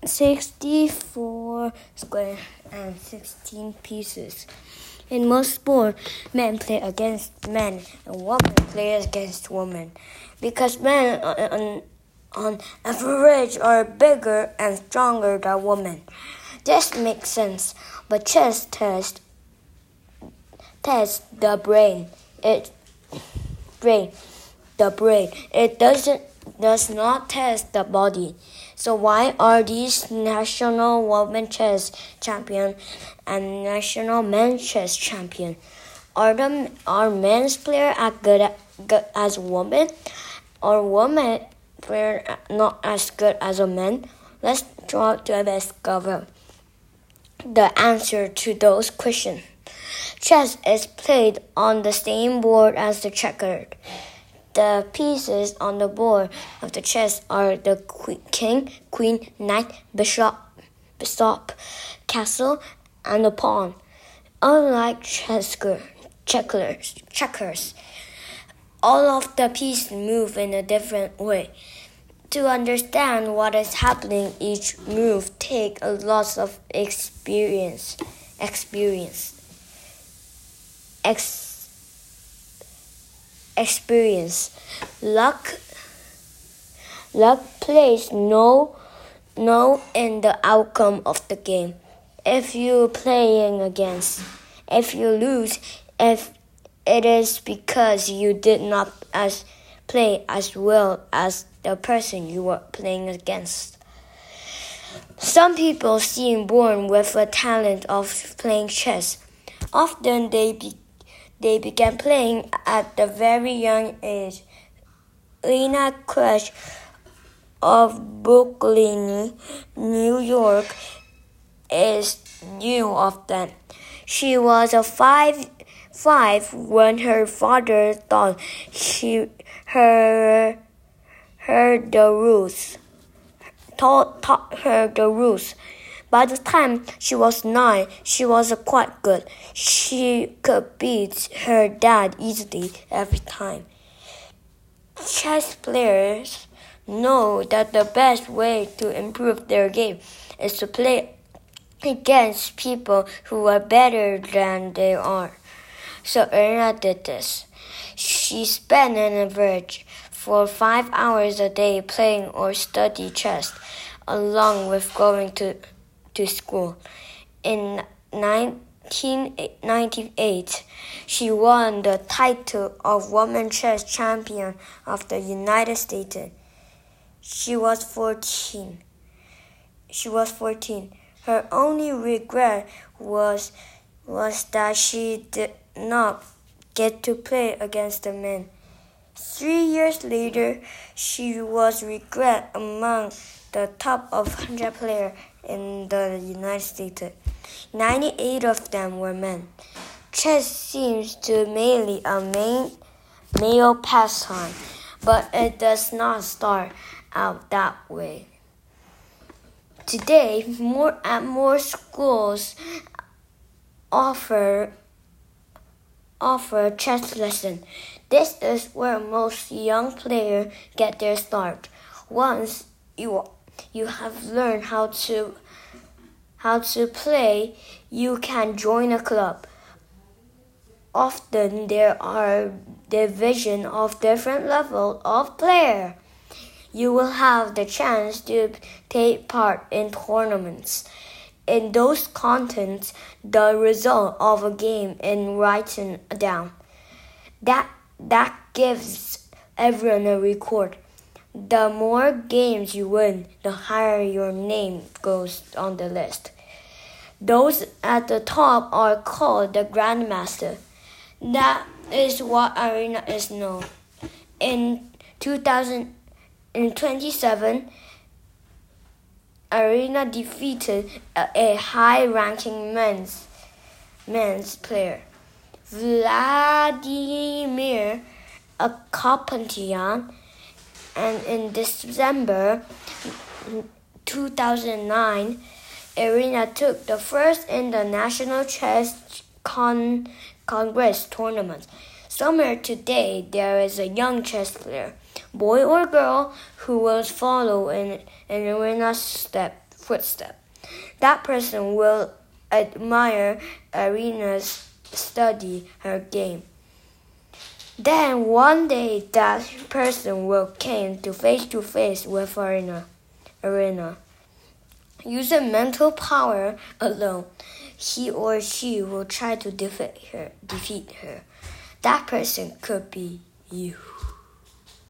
64 square and 16 pieces. In most sports, men play against men and women play against women because men on average are bigger and stronger than women. This makes sense, but chess tests the brain. It does not test the body. So why are these national women chess champion and national men's chess champion? Are men's player as good as women? Or women player not as good as a man? Let's try to discover the answer to those questions. Chess is played on the same board as the checkered. The pieces on the board of the chess are the king, queen, knight, bishop, castle, and the pawn. Unlike checkers, all of the pieces move in a different way. To understand what is happening, each move takes a lot of experience. Luck plays no in the outcome of the game. If you lose, if it is because you did not play as well as the person you were playing against. Some people seem born with a talent of playing chess. Often they began playing at a very young age. Lena Crush of Brooklyn, New York, is new of them. She was a five when her father taught her the rules. By the time she was 9, she was quite good. She could beat her dad easily every time. Chess players know that the best way to improve their game is to play against people who are better than they are. So Irina did this. She spent an average for 5 hours a day playing or studying chess, along with going to school. In 1998, she won the title of Women's Chess Champion of the United States. She was 14. Her only regret was that she did not get to play against the men. 3 years later, she was regarded among the top of 100 players in the United States. 98 of them were men. Chess seems to mainly a male pastime, but it does not start out that way. Today, more schools offer chess lessons. This is where most young players get their start. Once you have learned how to play, you can join a club. Often there are divisions of different levels of player. You will have the chance to take part in tournaments. In those contests, the result of a game is written down. That gives everyone a record. The more games you win, the higher your name goes on the list. Those at the top are called the Grandmaster. That is what Irina is known. In 2027, Irina defeated a high-ranking men's player, Vladimir Karpatyan, and in December 2009, Irina took the first in the National Chess Congress tournament. Somewhere today, there is a young chess player, boy or girl, who will follow in Irina's step footsteps. That person will admire Arena's study her game. Then one day that person will come to face with Arena. Using mental power alone, he or she will try to defeat her. That person could be you.